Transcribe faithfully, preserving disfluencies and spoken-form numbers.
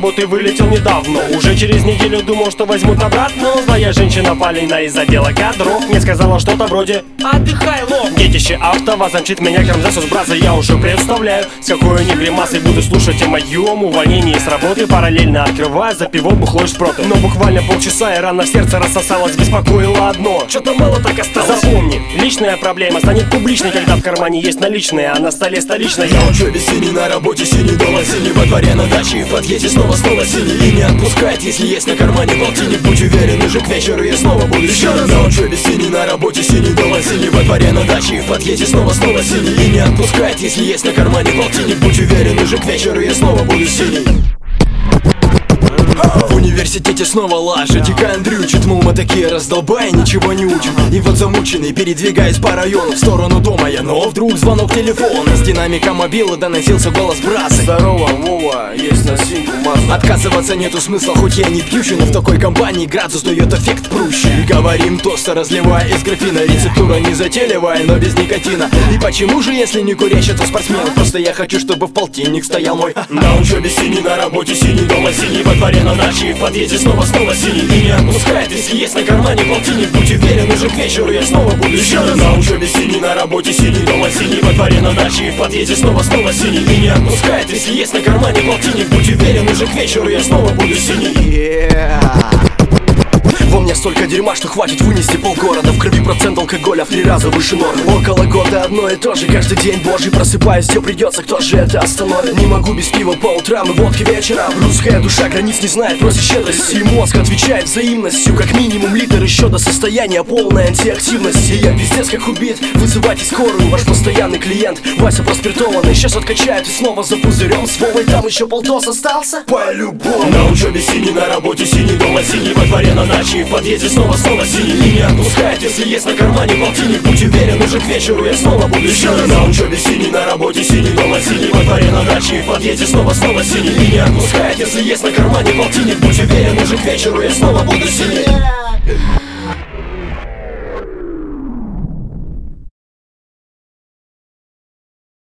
работы вылетел недавно. Уже через неделю думал, что возьмут обратно. Злая женщина Полина из отдела кадров мне сказала что-то вроде: отдыхай, лох. Детище АвтоВАЗа мчит меня к Рамзесу с браза. Я уже представляю, с какой они гримасой буду слушать о моем увольнении с работы, параллельно открывая за пивом бухло и шпроты. Но буквально полчаса и рана в сердце рассосалась, беспокоило одно: что-то мало так осталось. Запомни, личная проблема станет публичной, когда в кармане есть наличные, а на столе столичная. На учебе синий, на работе синий, дома синий, во дворе, на даче и в подъезде снова снова синий. И не отпускает, если есть на кармане полтинник. Будь уверен, уже к вечеру я снова буду еще раз. На учебе синий, на работе синий, дома синий, во дворе, на даче и в подъезде снова снова синий. И не отпускает, если есть на кармане полтинник. Будь уверен, уже к вечеру я снова буду синий. В университете снова лажа. Дикан дрючит, мол, мы такие раздолбаи, ничего не учим. И вот замученный, передвигаясь по району в сторону дома я, но вдруг звонок телефона. С динамика мобила доносился голос браса: здорово, Вова, есть на синьку масло. Отказываться нету смысла, хоть я не пьющий, но в такой компании градус дает эффект прущий. Говорим тосты, разливая из графина. Рецептура не затейливая, но без никотина. И почему же, если не курящий, то спортсмен? Просто я хочу, чтобы в полтинник стоял мой. На учебе синий, на работе синий, дома синий, во дворе, на даче и в подъезде снова снова синий. И не отпускает, если есть на кармане полтинник. Будь уверен, уже к вечеру я снова буду еще раз. На учебе синий, на работе синий, дома синий, во дворе, на даче и в подъезде снова снова синий. И не отпускает, если есть на кармане полтинник. Будь уверен, уже к вечеру я снова буду синий. Yeah. Во мне столько дерьма, что хватит вынести полгорода. В крови процент алкоголя в три раза выше нормы. Около года одно и то же, каждый день божий. Просыпаюсь, все придется, кто же это остановит? Не могу без пива по утрам и водки вечером. Русская душа границ не знает, просит щедрости. И мозг отвечает взаимностью, как минимум литр еще до состояния полной антиактивности. Я пиздец как убит, вызывайте скорую. Ваш постоянный клиент Вася проспиртованный сейчас откачает и снова за пузырем с Вовой. Там еще полтос остался? По-любому. На учебе синий, на работе синий, дома синий, во дворе, на даче и в подъезде снова снова синий. И не отпускает, если есть на кармане полтинник. Будь уверен, уже к вечеру я снова буду еще раз. На учебе синий, на работе синий, дома синий, во дворе, на даче и в подъезде снова снова синий. И не отпускает, если есть на кармане полтинник. Будь уверен, уже к вечеру я снова буду синий.